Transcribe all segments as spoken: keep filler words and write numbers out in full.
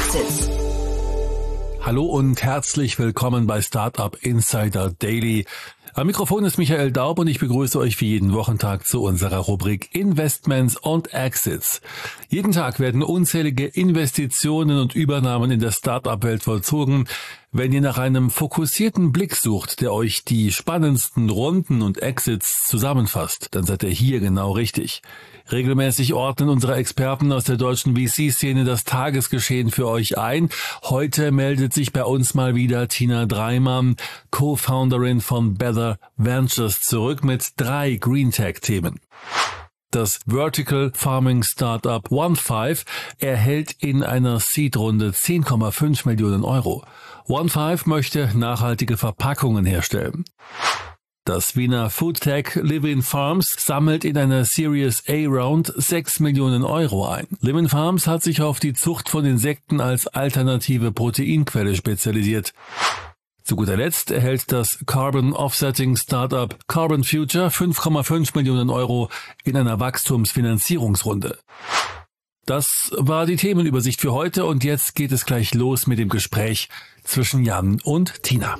Exits. Hallo und herzlich willkommen bei Startup Insider Daily. Am Mikrofon ist Michael Daub und ich begrüße euch wie jeden Wochentag zu unserer Rubrik Investments und Exits. Jeden Tag werden unzählige Investitionen und Übernahmen in der Startup-Welt vollzogen. Wenn ihr nach einem fokussierten Blick sucht, der euch die spannendsten Runden und Exits zusammenfasst, dann seid ihr hier genau richtig. Regelmäßig ordnen unsere Experten aus der deutschen V C-Szene das Tagesgeschehen für euch ein. Heute meldet sich bei uns mal wieder Tina Dreimann, Co-Founderin von Better Ventures, zurück mit drei Green Tech-Themen. Das Vertical Farming Startup OneFive erhält in einer Seed-Runde zehn Komma fünf Millionen Euro. OneFive möchte nachhaltige Verpackungen herstellen. Das Wiener Foodtech Livin Farms sammelt in einer Series A Round sechs Millionen Euro ein. Livin Farms hat sich auf die Zucht von Insekten als alternative Proteinquelle spezialisiert. Zu guter Letzt erhält das Carbon Offsetting Startup Carbon Future fünf Komma fünf Millionen Euro in einer Wachstumsfinanzierungsrunde. Das war die Themenübersicht für heute und jetzt geht es gleich los mit dem Gespräch zwischen Jan und Tina.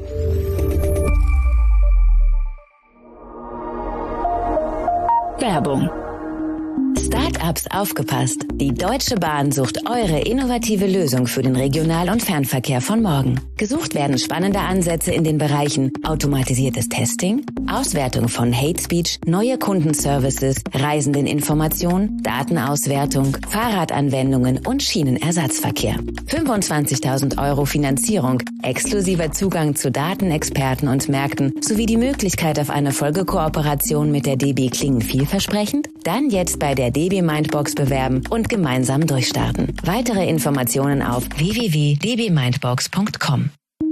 Werbung. Startups aufgepasst! Die Deutsche Bahn sucht eure innovative Lösung für den Regional- und Fernverkehr von morgen. Gesucht werden spannende Ansätze in den Bereichen automatisiertes Testing, Auswertung von Hate Speech, neue Kundenservices, Reisendeninformation, Datenauswertung, Fahrradanwendungen und Schienenersatzverkehr. fünfundzwanzigtausend Euro Finanzierung, exklusiver Zugang zu Datenexperten und Märkten sowie die Möglichkeit auf eine Folgekooperation mit der D B klingen vielversprechend? Dann jetzt bei der D B Mindbox bewerben und gemeinsam durchstarten. Weitere Informationen auf w w w punkt d b mindbox punkt com.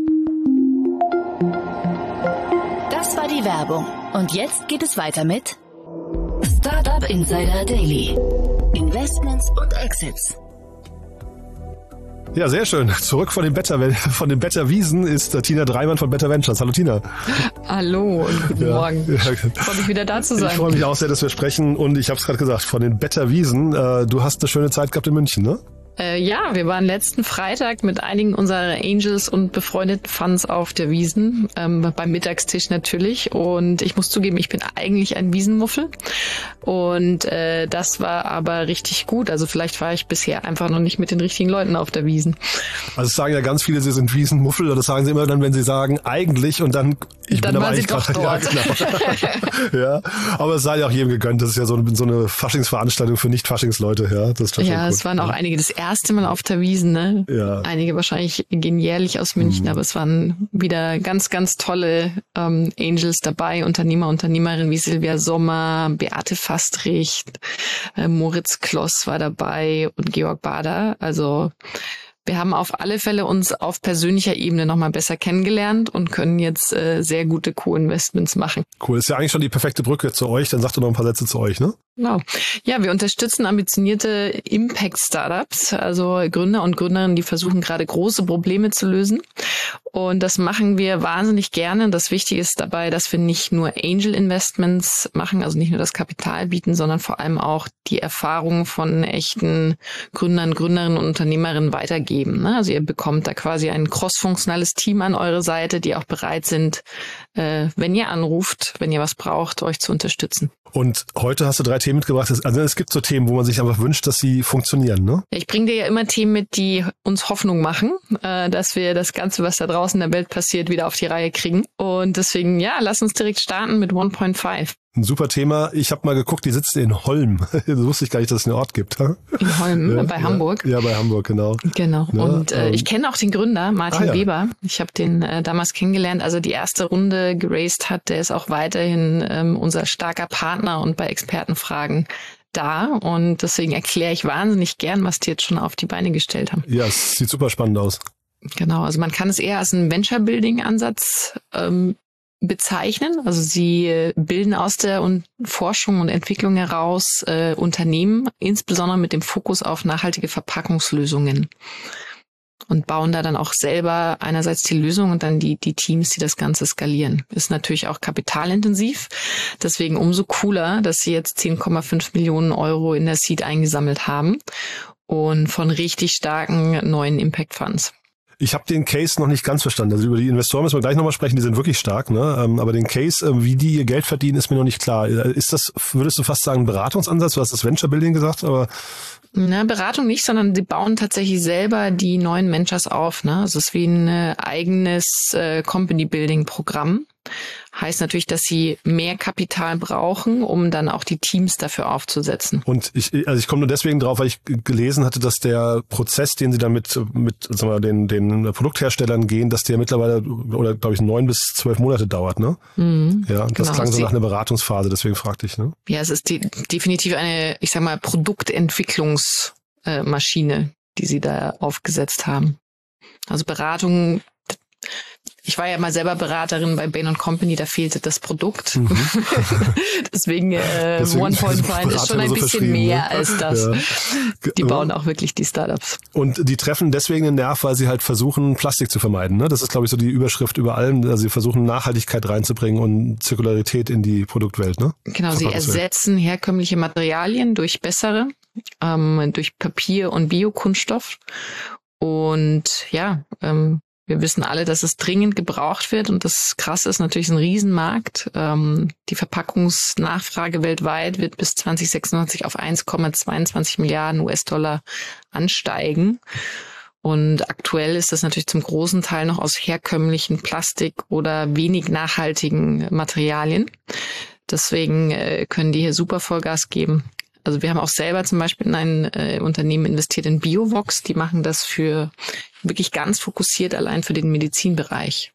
Das war die Werbung. Und jetzt geht es weiter mit Startup Insider Daily. Investments und Exits. Ja, sehr schön. Zurück von den Better, von den Better Wiesen ist Tina Dreimann von Better Ventures. Hallo Tina. Hallo und guten ja, Morgen. Ja. Ich freue mich wieder da zu sein. Ich freue mich auch sehr, dass wir sprechen und ich habe es gerade gesagt, von den Better Wiesen. Äh, du hast eine schöne Zeit gehabt in München, ne? Äh, ja, wir waren letzten Freitag mit einigen unserer Angels und befreundeten Funds auf der Wiesn, ähm, beim Mittagstisch natürlich. Und ich muss zugeben, ich bin eigentlich ein Wiesenmuffel. Und äh, das war aber richtig gut. Also vielleicht war ich bisher einfach noch nicht mit den richtigen Leuten auf der Wiesn. Also es sagen ja ganz viele, sie sind Wiesenmuffel. Das sagen sie immer dann, wenn sie sagen eigentlich und dann ich dann bin aber aber sie doch grad, dort. Ja, genau. Ja, aber es sei ja auch jedem gegönnt. Das ist ja so, so eine Faschingsveranstaltung für Nicht-Faschingsleute. Ja, das ist schon ja, gut. Es waren auch einige das erste Mal auf der Wiesn, ne? Ja. Einige wahrscheinlich gehen jährlich aus München, mhm. aber es waren wieder ganz, ganz tolle ähm, Angels dabei, Unternehmer, Unternehmerinnen wie Silvia Sommer, Beate Fastricht, äh, Moritz Kloss war dabei und Georg Bader. Also wir haben auf alle Fälle uns auf persönlicher Ebene nochmal besser kennengelernt und können jetzt äh, sehr gute Co-Investments machen. Cool, ist ja eigentlich schon die perfekte Brücke zu euch. Dann sag doch noch ein paar Sätze zu euch, ne? Genau. Ja, wir unterstützen ambitionierte Impact-Startups, also Gründer und Gründerinnen, die versuchen gerade große Probleme zu lösen. Und das machen wir wahnsinnig gerne. Das Wichtige ist dabei, dass wir nicht nur Angel-Investments machen, also nicht nur das Kapital bieten, sondern vor allem auch die Erfahrungen von echten Gründern, Gründerinnen und Unternehmerinnen weitergeben. Also ihr bekommt da quasi ein crossfunktionales Team an eure Seite, die auch bereit sind, wenn ihr anruft, wenn ihr was braucht, euch zu unterstützen. Und heute hast du drei Themen mitgebracht. Also es gibt so Themen, wo man sich einfach wünscht, dass sie funktionieren, ne? Ich bringe dir ja immer Themen mit, die uns Hoffnung machen, dass wir das Ganze, was da draußen in der Welt passiert, wieder auf die Reihe kriegen. Und deswegen, ja, lass uns direkt starten mit one point five. Ein super Thema. Ich habe mal geguckt, die sitzen in Holm. Das wusste ich gar nicht, dass es einen Ort gibt. Ha? In Holm, ja, bei ja, Hamburg. Ja, bei Hamburg, genau. Genau. Ja, und äh, ähm, ich kenne auch den Gründer, Martin ah, ja. Weber. Ich habe den äh, damals kennengelernt, als er die erste Runde geraced hat. Der ist auch weiterhin ähm, unser starker Partner und bei Expertenfragen da. Und deswegen erkläre ich wahnsinnig gern, was die jetzt schon auf die Beine gestellt haben. Ja, es sieht super spannend aus. Genau, also man kann es eher als einen Venture-Building-Ansatz ähm, bezeichnen. Also sie bilden aus der und Forschung und Entwicklung heraus äh, Unternehmen, insbesondere mit dem Fokus auf nachhaltige Verpackungslösungen. Und bauen da dann auch selber einerseits die Lösung und dann die die Teams, die das Ganze skalieren. Ist natürlich auch kapitalintensiv. Deswegen umso cooler, dass sie jetzt zehn Komma fünf Millionen Euro in der Seed eingesammelt haben. und von richtig starken neuen Impact Funds. Ich habe den Case noch nicht ganz verstanden. Also über die Investoren müssen wir gleich nochmal sprechen, die sind wirklich stark, ne? Aber den Case, wie die ihr Geld verdienen, ist mir noch nicht klar. Ist das, würdest du fast sagen, ein Beratungsansatz? Du hast das Venture Building gesagt, aber... Na, Beratung nicht, sondern sie bauen tatsächlich selber die neuen Ventures auf, ne? Also es ist wie ein äh, eigenes äh, Company-Building-Programm. Heißt natürlich, dass sie mehr Kapital brauchen, um dann auch die Teams dafür aufzusetzen. Und ich, also ich komme nur deswegen drauf, weil ich gelesen hatte, dass der Prozess, den sie dann mit, mit sagen wir, den, den Produktherstellern gehen, dass der mittlerweile, oder glaube ich, neun bis zwölf Monate dauert, ne? Mhm, ja, und das genau, klang so nach einer Beratungsphase, deswegen fragte ich, ne? Ja, es ist die, definitiv eine, ich sag mal, Produktentwicklungsmaschine, die sie da aufgesetzt haben. Also Beratung. Ich war ja mal selber Beraterin bei Bain und Company, da fehlte das Produkt. Mhm. Deswegen, äh, Deswegen One Point Five ist schon ein so bisschen mehr ne? als das. Ja. Die bauen auch wirklich die Startups. Und die treffen deswegen den Nerv, weil sie halt versuchen, Plastik zu vermeiden. Ne? Das ist, glaube ich, so die Überschrift über allem. Also sie versuchen, Nachhaltigkeit reinzubringen und Zirkularität in die Produktwelt. Ne? Genau, sie ersetzen herkömmliche Materialien durch bessere, ähm, durch Papier und Biokunststoff. Und ja, ähm, wir wissen alle, dass es dringend gebraucht wird und das Krasse ist natürlich ein Riesenmarkt. Ähm, die Verpackungsnachfrage weltweit wird bis zwanzig sechsundzwanzig auf eins Komma zweiundzwanzig Milliarden U S-Dollar ansteigen. Und aktuell ist das natürlich zum großen Teil noch aus herkömmlichen Plastik oder wenig nachhaltigen Materialien. Deswegen äh, können die hier super Vollgas geben. Also wir haben auch selber zum Beispiel in ein äh, Unternehmen investiert in Biovox. Die machen das für wirklich ganz fokussiert allein für den Medizinbereich.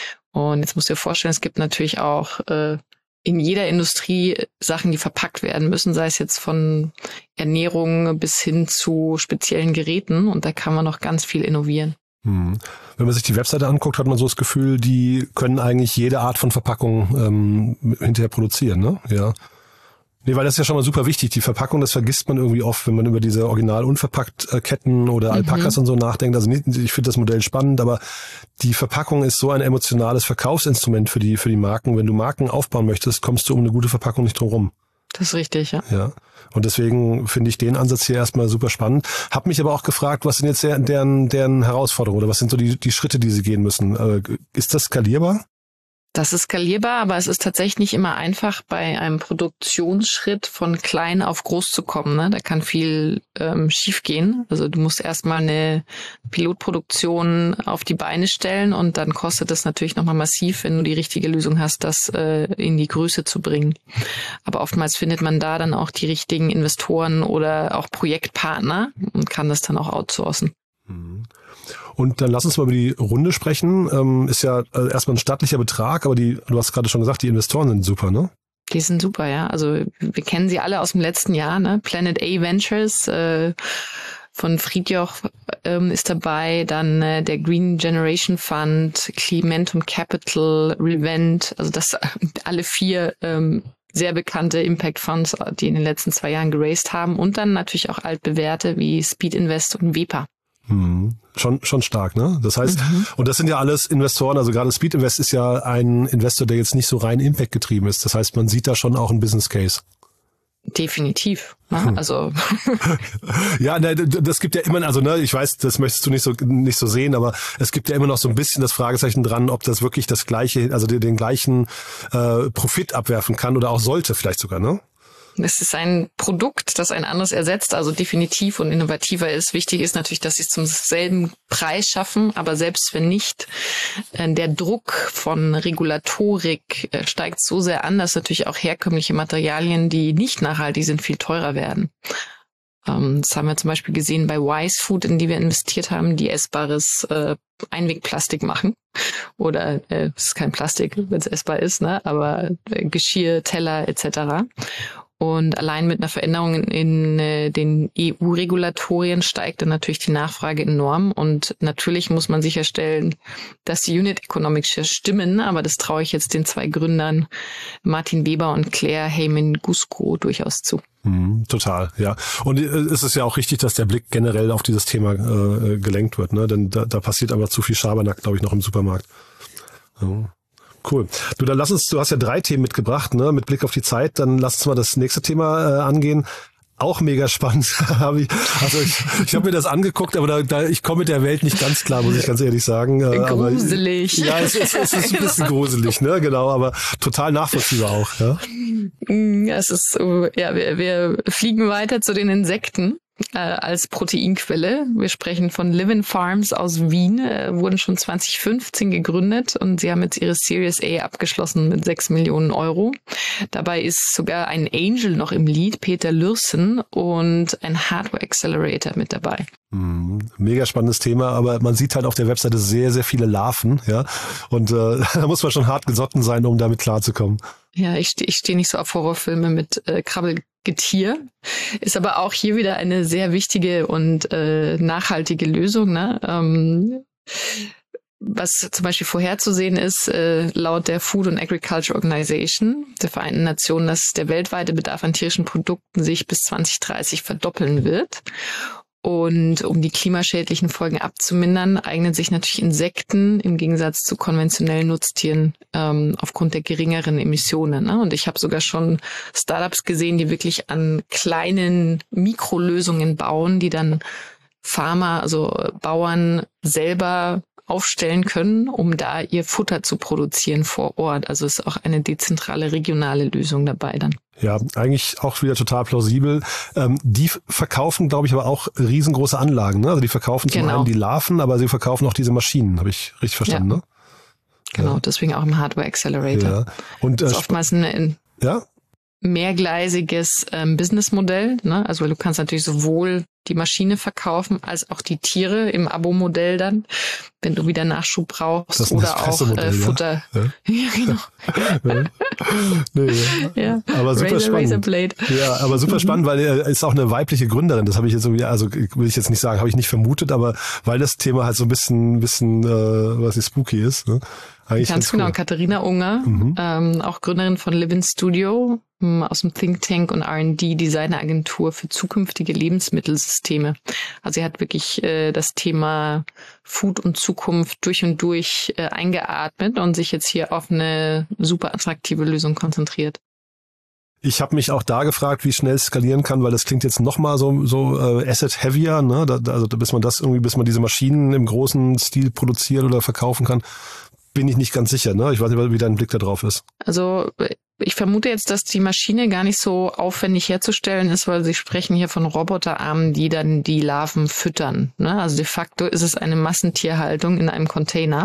Und jetzt musst du dir vorstellen, es gibt natürlich auch äh, in jeder Industrie Sachen, die verpackt werden müssen, sei es jetzt von Ernährung bis hin zu speziellen Geräten. Und da kann man noch ganz viel innovieren. Hm. Wenn man sich die Webseite anguckt, hat man so das Gefühl, die können eigentlich jede Art von Verpackung ähm, hinterher produzieren, ne? Ja. Nee, weil das ist ja schon mal super wichtig. Die Verpackung, das vergisst man irgendwie oft, wenn man über diese original unverpackt Ketten oder Alpakas mhm. und so nachdenkt. Also nicht, ich finde das Modell spannend, aber die Verpackung ist so ein emotionales Verkaufsinstrument für die für die Marken. Wenn du Marken aufbauen möchtest, kommst du um eine gute Verpackung nicht drum rum. Das ist richtig, ja. Ja. Und deswegen finde ich den Ansatz hier erstmal super spannend. Hab mich aber auch gefragt, was sind jetzt deren, deren Herausforderungen oder was sind so die, die Schritte, die sie gehen müssen? Ist das skalierbar? Das ist skalierbar, aber es ist tatsächlich nicht immer einfach, bei einem Produktionsschritt von klein auf groß zu kommen. Ne? Da kann viel ähm, schiefgehen. Also du musst erstmal eine Pilotproduktion auf die Beine stellen und dann kostet es natürlich nochmal massiv, wenn du die richtige Lösung hast, das äh, in die Größe zu bringen. Aber oftmals findet man da dann auch die richtigen Investoren oder auch Projektpartner und kann das dann auch outsourcen. Mhm. Und dann lass uns mal über die Runde sprechen. Ähm, ist ja äh, erstmal ein stattlicher Betrag, aber die, du hast gerade schon gesagt, die Investoren sind super, ne? Die sind super, ja. Also wir kennen sie alle aus dem letzten Jahr, ne? Planet A Ventures äh, von Friedjoch ähm, ist dabei, dann äh, der Green Generation Fund, Clementum Capital, Revent, also das alle vier ähm, sehr bekannte Impact Funds, die in den letzten zwei Jahren geraced haben und dann natürlich auch altbewährte wie Speed Invest und Wepa. Hm. Schon, schon stark, ne? Das heißt, mhm. und das sind ja alles Investoren, also gerade Speed Invest ist ja ein Investor, der jetzt nicht so rein Impact getrieben ist. Das heißt, man sieht da schon auch einen Business Case. Definitiv. Ne? Also. Ja, ne, das gibt ja immer, also ne, ich weiß, das möchtest du nicht so nicht so sehen, aber es gibt ja immer noch so ein bisschen das Fragezeichen dran, ob das wirklich das gleiche, also den, den gleichen äh, Profit abwerfen kann oder auch sollte vielleicht sogar, ne? Es ist ein Produkt, das ein anderes ersetzt, also definitiv und innovativer ist. Wichtig ist natürlich, dass sie es zum selben Preis schaffen, aber selbst wenn nicht, der Druck von Regulatorik steigt so sehr an, dass natürlich auch herkömmliche Materialien, die nicht nachhaltig sind, viel teurer werden. Das haben wir zum Beispiel gesehen bei Wise Food, in die wir investiert haben, die essbares äh, Einwegplastik machen. Oder äh, es ist kein Plastik, wenn es essbar ist, ne? Aber äh, Geschirr, Teller et cetera. Und allein mit einer Veränderung in, in äh, den E U-Regulatorien steigt dann natürlich die Nachfrage enorm. Und natürlich muss man sicherstellen, dass die Unit Economics stimmen. Aber das traue ich jetzt den zwei Gründern Martin Weber und Claire Heyman-Gusko durchaus zu. Mhm, total, ja. Und es ist ja auch richtig, dass der Blick generell auf dieses Thema äh, gelenkt wird, ne? Denn da, da passiert einfach zu viel Schabernack, glaube ich, noch im Supermarkt. Ja. Cool. Du, dann lass uns, du hast ja drei Themen mitgebracht, ne, mit Blick auf die Zeit, dann lass uns mal das nächste Thema äh, angehen. auch mega spannend. also ich, ich habe mir das angeguckt, aber da, da ich komme mit der Welt nicht ganz klar, muss ich ganz ehrlich sagen. Gruselig. Aber, ja, es, es, es ist ein bisschen gruselig, ne, genau, aber total nachvollziehbar auch. Ja, es ist so, ja, wir, wir fliegen weiter zu den Insekten. Äh, als Proteinquelle. Wir sprechen von Livin Farms aus Wien, äh, wurden schon zwanzig fünfzehn gegründet und sie haben jetzt ihre Series A abgeschlossen mit sechs Millionen Euro. Dabei ist sogar ein Angel noch im Lead, Peter Lürsen, und ein Hardware Accelerator mit dabei. Mm, mega spannendes Thema, aber man sieht halt auf der Webseite sehr, sehr viele Larven, ja, und äh, da muss man schon hart gesotten sein, um damit klarzukommen. Ja, ich stehe ich steh nicht so auf Horrorfilme mit äh, Krabbelgetier. Ist aber auch hier wieder eine sehr wichtige und äh, nachhaltige Lösung. Ne? Ähm, was zum Beispiel vorherzusehen ist, äh, laut der Food and Agriculture Organization der Vereinten Nationen, dass der weltweite Bedarf an tierischen Produkten sich bis zwanzig dreißig verdoppeln wird. Und um die klimaschädlichen Folgen abzumindern, eignen sich natürlich Insekten im Gegensatz zu konventionellen Nutztieren ähm, aufgrund der geringeren Emissionen. Ne? Und ich habe sogar schon Startups gesehen, die wirklich an kleinen Mikrolösungen bauen, die dann Farmer, also Bauern selber aufstellen können, um da ihr Futter zu produzieren vor Ort. Also ist auch eine dezentrale, regionale Lösung dabei dann. Ja, eigentlich auch wieder total plausibel. Ähm, die verkaufen, glaube ich, aber auch riesengroße Anlagen. Ne? Also die verkaufen zum genau. einen die Larven, aber sie verkaufen auch diese Maschinen. Habe ich richtig verstanden, ja. ne? Genau, ja. Deswegen auch im Hardware Accelerator. Ja. Und, äh, das ist oftmals ein, ein ja? mehrgleisiges ähm, Businessmodell. Ne? Also du kannst natürlich sowohl die Maschine verkaufen als auch die Tiere im Abo-Modell dann, wenn du wieder Nachschub brauchst oder auch äh, Futter. Ja, ja genau. nee, ja. Ja. Aber super Razor, spannend. Razor Blade. Ja, aber super spannend, weil er ist auch eine weibliche Gründerin. Das habe ich jetzt irgendwie, also will ich jetzt nicht sagen, habe ich nicht vermutet, aber weil das Thema halt so ein bisschen, bisschen, äh, was ist spooky ist. Ne? Eigentlich ganz, ganz genau. Cool. Katharina Unger, mhm. ähm, auch Gründerin von Livin Studio, aus dem Think Tank und R and D Designeragentur für zukünftige Lebensmittelsysteme. Also sie hat wirklich äh, das Thema Food und Zukunft durch und durch äh, eingeatmet und sich jetzt hier auf eine super attraktive Lösung konzentriert. Ich habe mich auch da gefragt, wie schnell es skalieren kann, weil das klingt jetzt nochmal so so äh, asset heavier, ne? Da, also bis man das irgendwie, bis man diese Maschinen im großen Stil produziert oder verkaufen kann, bin ich nicht ganz sicher. Ne? Ich weiß nicht, wie dein Blick da drauf ist. Also ich vermute jetzt, dass die Maschine gar nicht so aufwendig herzustellen ist, weil Sie sprechen hier von Roboterarmen, die dann die Larven füttern. Ne? Also de facto ist es eine Massentierhaltung in einem Container.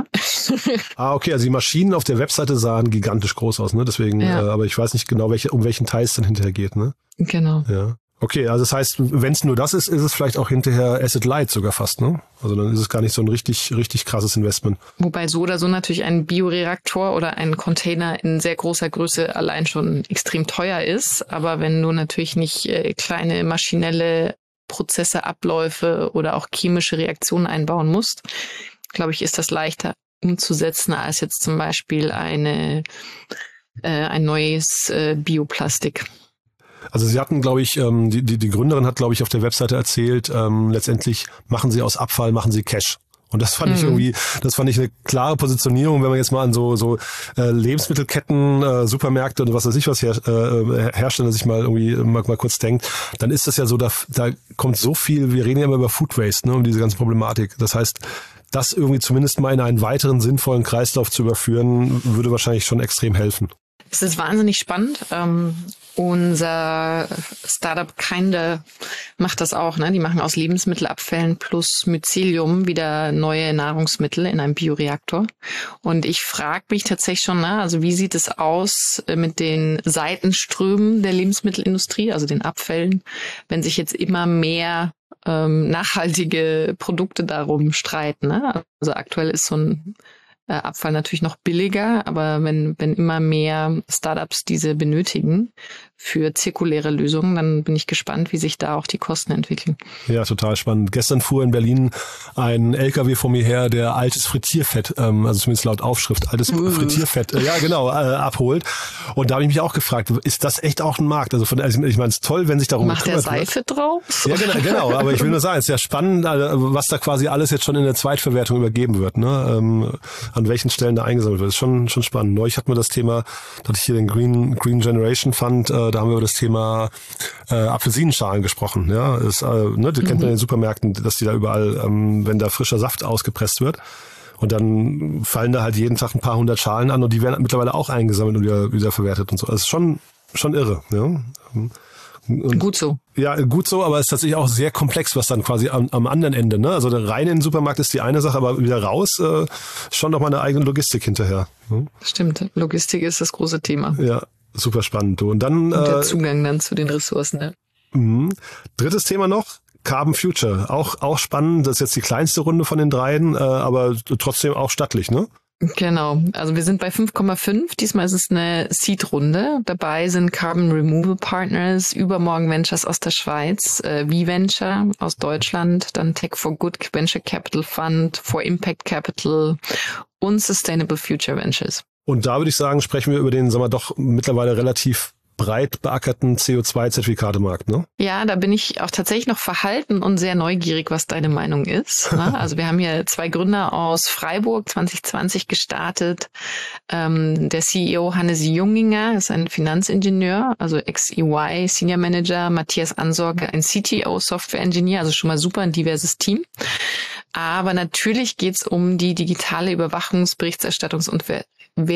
Ah, okay, also die Maschinen auf der Webseite sahen gigantisch groß aus, ne? Deswegen, ja. äh, aber ich weiß nicht genau, welche, um welchen Teil es dann hinterher geht, ne? Genau. Ja. Okay, also das heißt, wenn es nur das ist, ist es vielleicht auch hinterher Asset Light sogar fast, ne? Also dann ist es gar nicht so ein richtig, richtig krasses Investment. Wobei so oder so natürlich ein Bioreaktor oder ein Container in sehr großer Größe allein schon extrem teuer ist. Aber wenn du natürlich nicht äh, kleine maschinelle Prozesse, Abläufe oder auch chemische Reaktionen einbauen musst, glaube ich, ist das leichter umzusetzen als jetzt zum Beispiel eine äh, ein neues äh, Bioplastik. Also sie hatten, glaube ich, ähm, die, die, die Gründerin hat, glaube ich, auf der Webseite erzählt, ähm, letztendlich machen sie aus Abfall, machen sie Cash. Und das fand mhm. ich irgendwie, das fand ich eine klare Positionierung, wenn man jetzt mal an so so äh, Lebensmittelketten, äh, Supermärkte und was weiß ich was her, äh, Hersteller sich mal irgendwie mal, mal kurz denkt, dann ist das ja so, da, da kommt so viel, wir reden ja immer über Food Waste, ne, um diese ganze Problematik. Das heißt, das irgendwie zumindest mal in einen weiteren sinnvollen Kreislauf zu überführen, würde wahrscheinlich schon extrem helfen. Es ist wahnsinnig spannend. Ähm, unser Startup Kinder macht das auch. Ne? Die machen aus Lebensmittelabfällen plus Mycelium wieder neue Nahrungsmittel in einem Bioreaktor. Und ich frage mich tatsächlich schon, na, also wie sieht es aus mit den Seitenströmen der Lebensmittelindustrie, also den Abfällen, wenn sich jetzt immer mehr ähm, nachhaltige Produkte darum streiten. Ne? Also aktuell ist so ein Abfall natürlich noch billiger, aber wenn wenn immer mehr Startups diese benötigen für zirkuläre Lösungen, dann bin ich gespannt, wie sich da auch die Kosten entwickeln. Ja, total spannend. Gestern fuhr in Berlin ein L K W vor mir her, der altes Frittierfett, ähm, also zumindest laut Aufschrift, altes uh. Frittierfett, äh, ja genau, äh, abholt. Und da habe ich mich auch gefragt, ist das echt auch ein Markt? Also von, also ich meine, es ist toll, wenn sich darum Macht gekümmert der Seife wird. drauf? Ja, genau, genau. Aber ich will nur sagen, es ist ja spannend, was da quasi alles jetzt schon in der Zweitverwertung übergeben wird. Ne? an welchen Stellen da eingesammelt wird. Das ist schon, schon spannend. Neulich hatten wir das Thema, da hatte ich hier den Green, Green Generation Fund, äh, da haben wir über das Thema äh, Apfelsinenschalen gesprochen. Ja, ist, äh, ne, das mhm. kennt man in den Supermärkten, dass die da überall, ähm, wenn da frischer Saft ausgepresst wird. Und dann fallen da halt jeden Tag ein paar hundert Schalen an und die werden mittlerweile auch eingesammelt und wieder, wieder verwertet und so. Das ist schon, schon irre. Ja. Und, gut so. Ja, gut so, aber es ist tatsächlich auch sehr komplex, was dann quasi am, am anderen Ende, ne? Also rein in den Supermarkt ist die eine Sache, aber wieder raus, äh, schon noch mal eine eigene Logistik hinterher. Ne? Stimmt, Logistik ist das große Thema. Ja, super spannend. Und dann und der äh, Zugang dann zu den Ressourcen. Ne? Mh. Drittes Thema noch. Carbon Future. Auch, auch spannend. Das ist jetzt die kleinste Runde von den dreien, äh, aber trotzdem auch stattlich, ne? Genau, also wir sind bei fünf Komma fünf. Diesmal ist es eine Seed-Runde. Dabei sind Carbon Removal Partners, Übermorgen Ventures aus der Schweiz, äh, V-Venture aus Deutschland, dann Tech for Good Venture Capital Fund, For Impact Capital und Sustainable Future Ventures. Und da würde ich sagen, sprechen wir über den, sagen wir doch, mittlerweile relativ breit beackerten C O zwei Zertifikatemarkt, ne? Ja, da bin ich auch tatsächlich noch verhalten und sehr neugierig, was deine Meinung ist. Ne? Also wir haben hier zwei Gründer aus Freiburg, zwanzig zwanzig gestartet. Ähm, der C E O Hannes Junginger ist ein Finanzingenieur, also Ex-E Y Senior Manager. Matthias Ansorge, ein C T O Software Engineer, also schon mal super ein diverses Team. Aber natürlich geht's um die digitale Überwachungs-, Berichterstattungs- und Ver-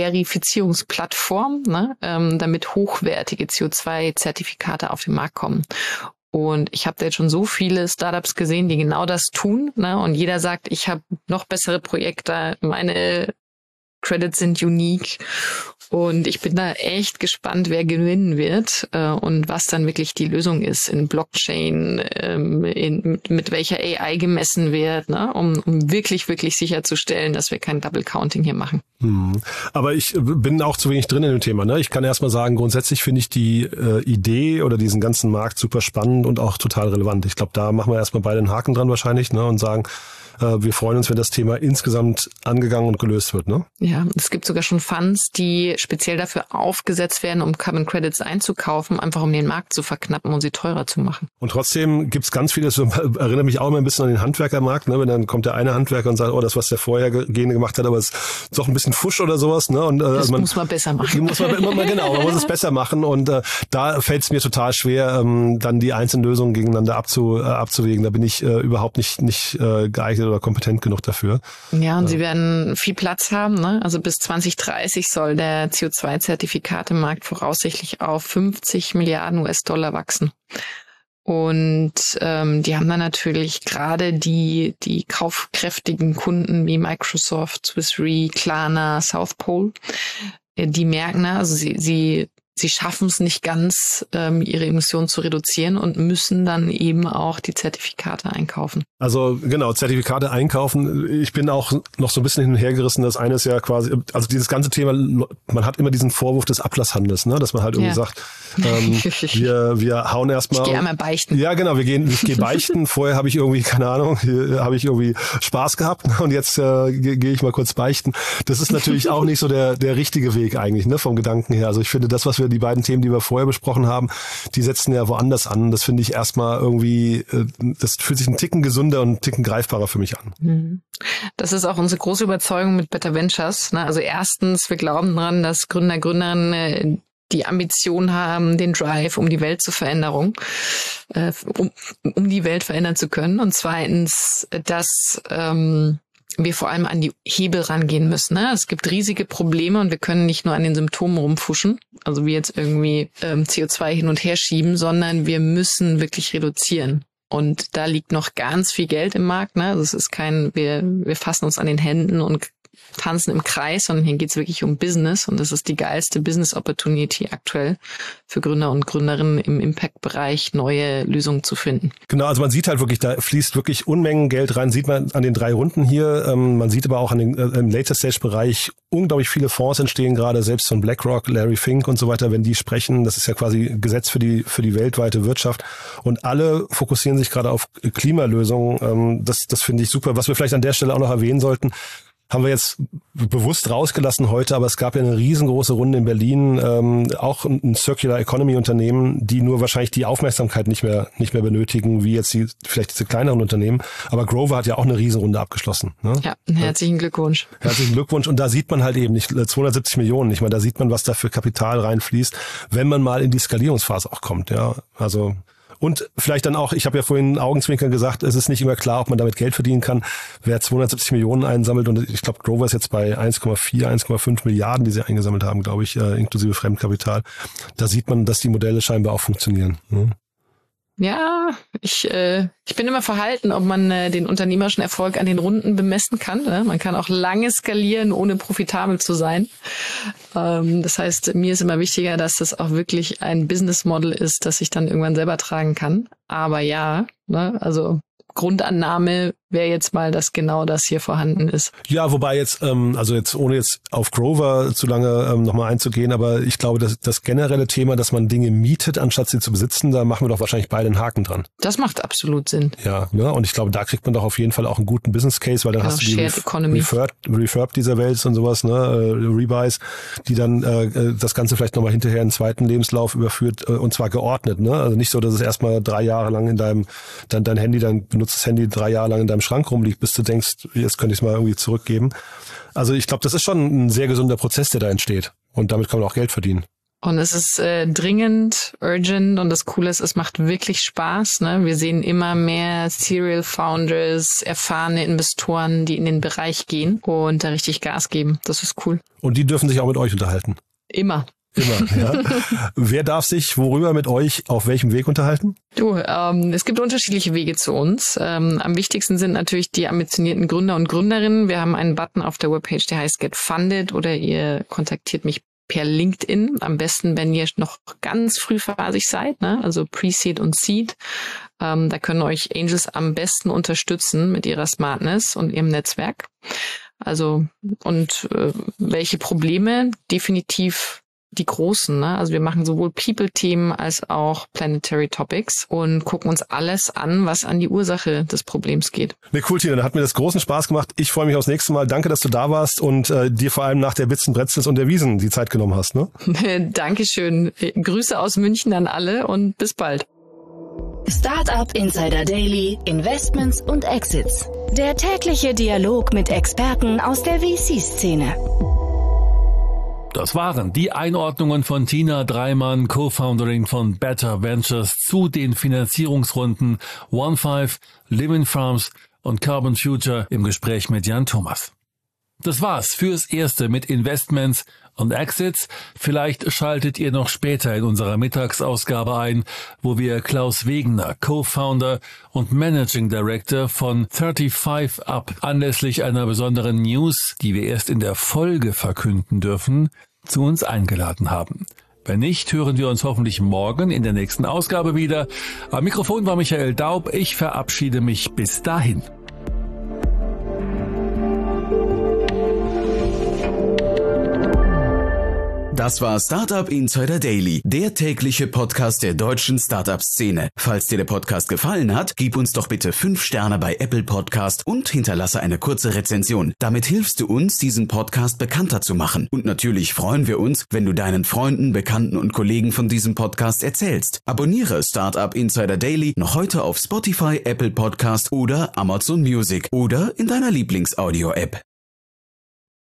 Verifizierungsplattform, ne, ähm, damit hochwertige C O zwei Zertifikate auf den Markt kommen. Und ich habe da jetzt schon so viele Startups gesehen, die genau das tun. Ne, und jeder sagt, ich habe noch bessere Projekte, meine Credits sind unique. Und ich bin da echt gespannt, wer gewinnen wird äh, und was dann wirklich die Lösung ist in Blockchain, ähm, in, mit, mit welcher A I gemessen wird, ne, um, um wirklich, wirklich sicherzustellen, dass wir kein Double Counting hier machen. Hm. Aber ich bin auch zu wenig drin in dem Thema. Ne? Ich kann erstmal sagen, grundsätzlich finde ich die äh, Idee oder diesen ganzen Markt super spannend und auch total relevant. Ich glaube, da machen wir erstmal beide einen Haken dran wahrscheinlich, ne, und sagen, wir freuen uns, wenn das Thema insgesamt angegangen und gelöst wird, ne? Ja, es gibt sogar schon Funds, die speziell dafür aufgesetzt werden, um Carbon Credits einzukaufen, einfach um den Markt zu verknappen und sie teurer zu machen. Und trotzdem gibt's ganz vieles, erinnert mich auch immer ein bisschen an den Handwerkermarkt, ne? Wenn dann kommt der eine Handwerker und sagt, oh, das, was der vorhergehende gemacht hat, aber es ist doch ein bisschen Fusch oder sowas, ne? Und, äh, das also man, muss man besser machen. Muss man immer mal, genau, man muss es besser machen und äh, da fällt es mir total schwer, ähm, dann die einzelnen Lösungen gegeneinander abzu, äh, abzuwägen. Da bin ich äh, überhaupt nicht, nicht äh, geeignet oder kompetent genug dafür. Ja, und ja. Sie werden viel Platz haben, ne? Also bis zwanzig dreißig soll der C O zwei Zertifikatemarkt voraussichtlich auf fünfzig Milliarden U S-Dollar wachsen. Und ähm, die haben dann natürlich gerade die die kaufkräftigen Kunden wie Microsoft, Swiss Re, Klarna, South Pole, die merken, also sie sie Sie schaffen es nicht ganz, ähm, ihre Emissionen zu reduzieren und müssen dann eben auch die Zertifikate einkaufen. Also genau, Zertifikate einkaufen. Ich bin auch noch so ein bisschen hin und her gerissen. Das eine ist ja quasi, also dieses ganze Thema, man hat immer diesen Vorwurf des Ablasshandels, ne? Dass man halt irgendwie ja. sagt, ähm, wir wir hauen erstmal. Ich gehe einmal beichten. Ja, genau, wir gehen, ich gehe beichten. Vorher habe ich irgendwie, keine Ahnung, habe ich irgendwie Spaß gehabt und jetzt äh, gehe ich mal kurz beichten. Das ist natürlich auch nicht so der der richtige Weg eigentlich, ne, vom Gedanken her. Also ich finde, das, was wir die beiden Themen, die wir vorher besprochen haben, die setzen ja woanders an. Das finde ich erstmal irgendwie, das fühlt sich einen Ticken gesunder und einen Ticken greifbarer für mich an. Das ist auch unsere große Überzeugung mit Better Ventures. Also erstens, wir glauben daran, dass Gründer, Gründerinnen die Ambition haben, den Drive, um die Welt zur Veränderung, um, um die Welt verändern zu können. Und zweitens, dass ähm, wir vor allem an die Hebel rangehen müssen. Ne? Es gibt riesige Probleme und wir können nicht nur an den Symptomen rumfuschen, also wie jetzt irgendwie ähm, C O zwei hin und her schieben, sondern wir müssen wirklich reduzieren. Und da liegt noch ganz viel Geld im Markt. Ne? Also es ist kein, wir, wir fassen uns an den Händen und tanzen im Kreis, sondern hier geht's wirklich um Business und das ist die geilste Business Opportunity aktuell für Gründer und Gründerinnen im Impact-Bereich, neue Lösungen zu finden. Genau, also man sieht halt wirklich, da fließt wirklich Unmengen Geld rein, sieht man an den drei Runden hier. Ähm, man sieht aber auch an den, äh, im Later-Stage-Bereich unglaublich viele Fonds entstehen gerade, selbst von BlackRock, Larry Fink und so weiter, wenn die sprechen, das ist ja quasi Gesetz für die für die weltweite Wirtschaft und alle fokussieren sich gerade auf Klimalösungen. Ähm, das das finde ich super. Was wir vielleicht an der Stelle auch noch erwähnen sollten, haben wir jetzt bewusst rausgelassen heute, aber es gab ja eine riesengroße Runde in Berlin, ähm, auch ein Circular Economy Unternehmen, die nur wahrscheinlich die Aufmerksamkeit nicht mehr nicht mehr benötigen, wie jetzt die vielleicht diese kleineren Unternehmen. Aber Grover hat ja auch eine Riesenrunde abgeschlossen. Ne? Ja, herzlichen Glückwunsch. Herzlichen Glückwunsch. Und da sieht man halt eben nicht zweihundertsiebzig Millionen. Ich meine, da sieht man, was da für Kapital reinfließt, wenn man mal in die Skalierungsphase auch kommt. Ja, also und vielleicht dann auch, ich habe ja vorhin Augenzwinkern gesagt, es ist nicht immer klar, ob man damit Geld verdienen kann. Wer zweihundertsiebzig Millionen einsammelt, und ich glaube, Grover ist jetzt bei eins Komma vier, eins Komma fünf Milliarden, die sie eingesammelt haben, glaube ich, äh, inklusive Fremdkapital. Da sieht man, dass die Modelle scheinbar auch funktionieren. Hm? Ja, ich, äh, ich bin immer verhalten, ob man äh, den unternehmerischen Erfolg an den Runden bemessen kann. Ne? Man kann auch lange skalieren, ohne profitabel zu sein. Ähm, das heißt, mir ist immer wichtiger, dass das auch wirklich ein Business Model ist, das ich dann irgendwann selber tragen kann. Aber ja, ne, also Grundannahme wäre jetzt mal, dass genau das hier vorhanden ist. Ja, wobei jetzt, ähm, also jetzt ohne jetzt auf Grover zu lange ähm, nochmal einzugehen, aber ich glaube, dass das generelle Thema, dass man Dinge mietet, anstatt sie zu besitzen, da machen wir doch wahrscheinlich beide einen Haken dran. Das macht absolut Sinn. Ja, ne? Und ich glaube, da kriegt man doch auf jeden Fall auch einen guten Business Case, weil dann genau, hast du die Ref- Refurb, Refurb dieser Welt und sowas, ne, äh, Rebuys, die dann äh, das Ganze vielleicht nochmal hinterher in den zweiten Lebenslauf überführt, äh, und zwar geordnet, ne? Also nicht so, dass es erstmal drei Jahre lang in deinem, dein, dein Handy, dein benutztes Handy drei Jahre lang in deinem Schrank rumliegt, bis du denkst, jetzt könnte ich es mal irgendwie zurückgeben. Also ich glaube, das ist schon ein sehr gesunder Prozess, der da entsteht. Und damit kann man auch Geld verdienen. Und es ist äh, dringend, urgent, und das Coole ist, es macht wirklich Spaß. Ne? Wir sehen immer mehr Serial Founders, erfahrene Investoren, die in den Bereich gehen und da richtig Gas geben. Das ist cool. Und die dürfen sich auch mit euch unterhalten? Immer. Immer, ja. Wer darf sich worüber mit euch auf welchem Weg unterhalten? Du, ähm, es gibt unterschiedliche Wege zu uns. Ähm, am wichtigsten sind natürlich die ambitionierten Gründer und Gründerinnen. Wir haben einen Button auf der Webpage, der heißt Get Funded, oder ihr kontaktiert mich per LinkedIn. Am besten, wenn ihr noch ganz frühphasig seid, ne? Also Pre-Seed und Seed. Ähm, da können euch Angels am besten unterstützen mit ihrer Smartness und ihrem Netzwerk. Also, und äh, welche Probleme? Definitiv die großen, ne? Also wir machen sowohl People-Themen als auch Planetary Topics und gucken uns alles an, was an die Ursache des Problems geht. Ne, cool, Tina, da hat mir das großen Spaß gemacht. Ich freue mich aufs nächste Mal. Danke, dass du da warst und äh, dir vor allem nach der Bitzen, Bretzels und der Wiesen die Zeit genommen hast, ne? Dankeschön. Grüße aus München an alle und bis bald. Startup Insider Daily, Investments und Exits. Der tägliche Dialog mit Experten aus der V C-Szene. Das waren die Einordnungen von Tina Dreimann, Co-Founderin von Better Ventures, zu den Finanzierungsrunden OneFive, Living Farms und Carbon Future im Gespräch mit Jan Thomas. Das war's fürs Erste mit Investments und Exits. Vielleicht schaltet ihr noch später in unserer Mittagsausgabe ein, wo wir Klaus Wegener, Co-Founder und Managing Director von thirty-five up, anlässlich einer besonderen News, die wir erst in der Folge verkünden dürfen, zu uns eingeladen haben. Wenn nicht, hören wir uns hoffentlich morgen in der nächsten Ausgabe wieder. Am Mikrofon war Michael Daub. Ich verabschiede mich bis dahin. Das war Startup Insider Daily, der tägliche Podcast der deutschen Startup-Szene. Falls dir der Podcast gefallen hat, gib uns doch bitte fünf Sterne bei Apple Podcast und hinterlasse eine kurze Rezension. Damit hilfst du uns, diesen Podcast bekannter zu machen. Und natürlich freuen wir uns, wenn du deinen Freunden, Bekannten und Kollegen von diesem Podcast erzählst. Abonniere Startup Insider Daily noch heute auf Spotify, Apple Podcast oder Amazon Music oder in deiner Lieblings-Audio-App.